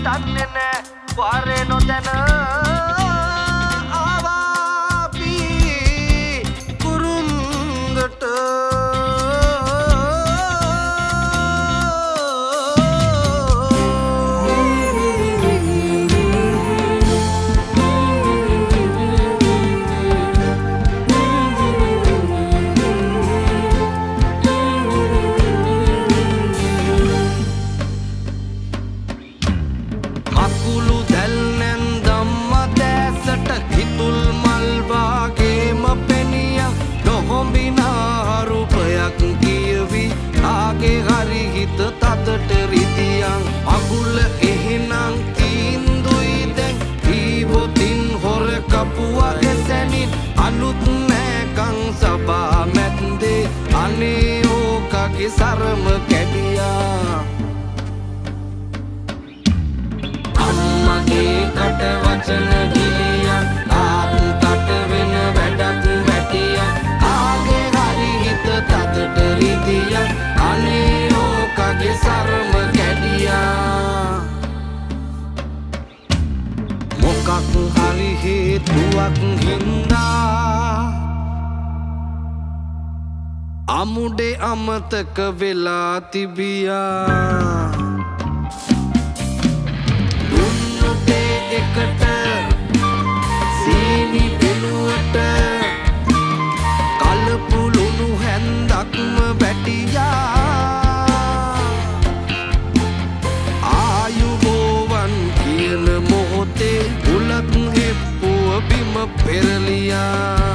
දන්නේ නෑ වාරේ නොදැන ආවාපි කුරුන්දට තතට රිදියන් අගුල එහෙනම් තීන්දුයි දැන් ජීවොතින් හොර කපුවා එසැනින් අලුත් නෑකං සබා මැද්දේ අනේ ඕකගේ සරම කැඩියා අම්මගේ කට වචන ගිලියන් තාත්තට වෙන වැඩක් වැටියන් ආගේ හරි හිත තතට රිදියන් අනේ කගේ සරම කැඩියා මොකක් හරි හේතුවක් හින්දා අමුඩේ අමතක වෙලා තිබියා දුන්නතේ එකට සීනි වෙනුවට කලපුලුණු හැන්දක්ම වැටියා බුලත් හෙප්පුව බිම පෙරලියා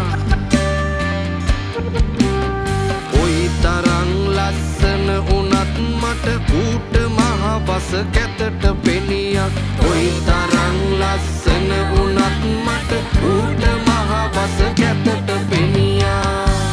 ඔයි තරං ලස්සන උනත් මට ඌට මහ බස කැතට පෙනියක් ඔයි තරං ලස්සන උනත් මට ඌට මහ බස කැතට පෙනියා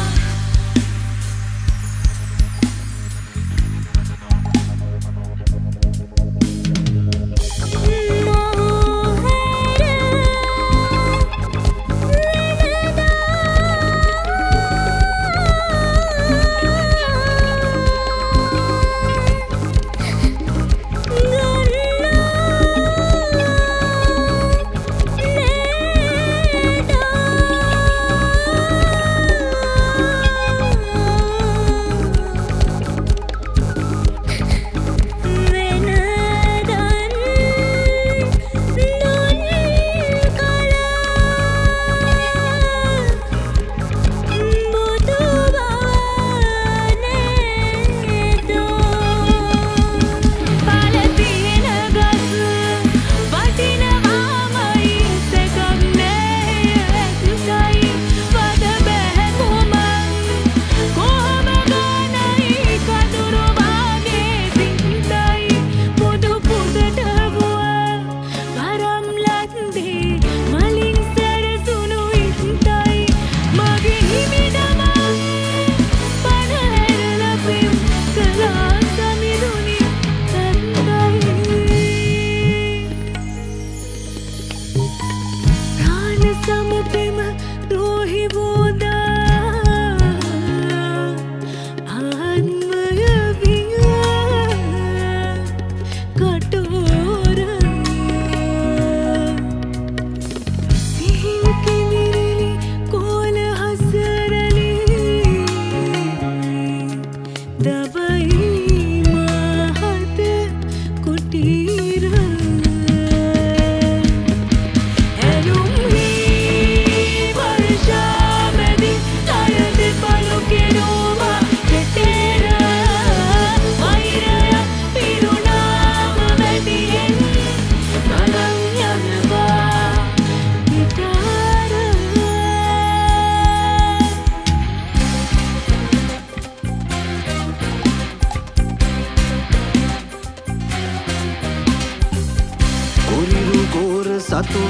සතුන්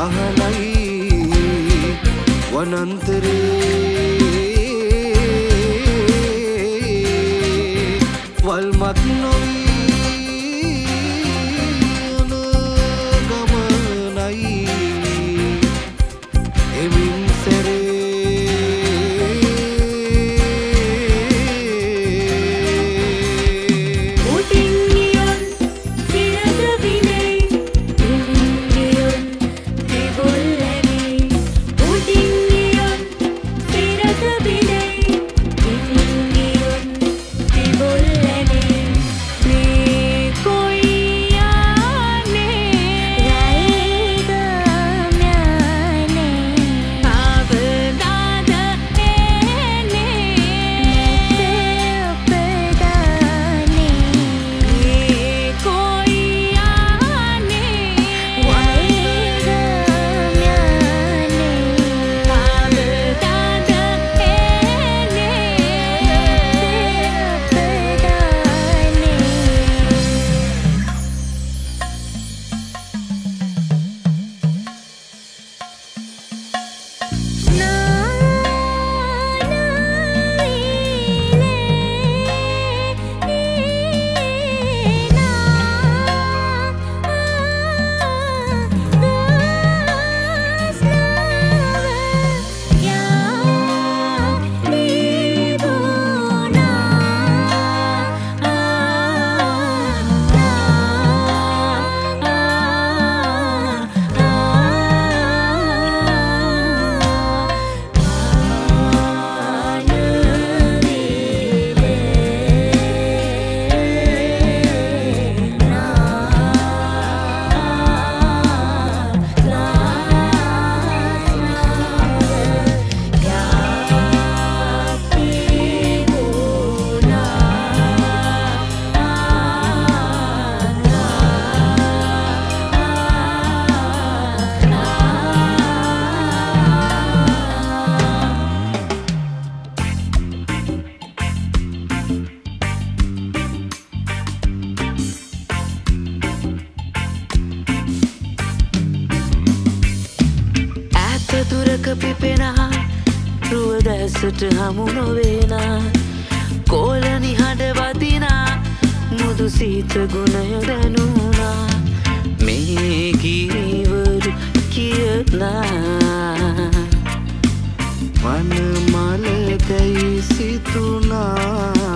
ගහනයි වනන්තරේ වල්මත් නොවී යන ගමනයි එමින් සැරේ පිපෙනා රුව දැසට හමු නොවේනා කෝලනි හඬ වදිනා මුදු සීත ගුණය දැනුණා මේ කීවරු කියනා වන මල දැයි සිතුනා